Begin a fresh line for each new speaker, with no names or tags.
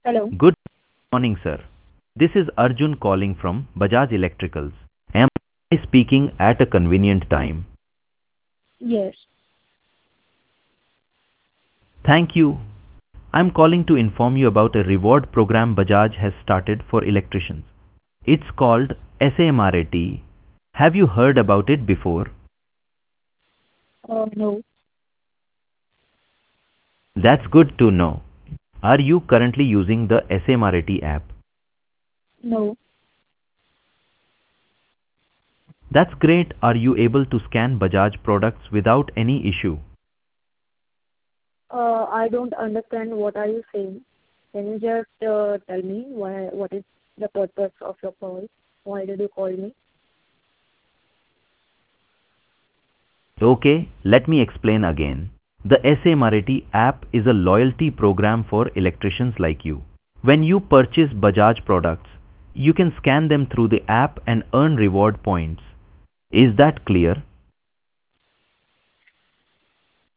Hello.
Good morning, sir. This is Arjun calling from Bajaj Electricals. Am I speaking at a convenient time?
Yes.
Thank you. I'm calling to inform you about a reward program Bajaj has started for electricians. It's called SAMRAT. Have you heard about it before?
No.
That's good to know. Are you currently using the SAMRAT app?
No.
That's great. Are you able to scan Bajaj products without any issue?
I don't understand what are you saying. Can you just tell me what is the purpose of your call? Why did you call me?
Okay, let me explain again. The SA Marathi app is a loyalty program for electricians like you. When you purchase Bajaj products, you can scan them through the app and earn reward points. Is that clear?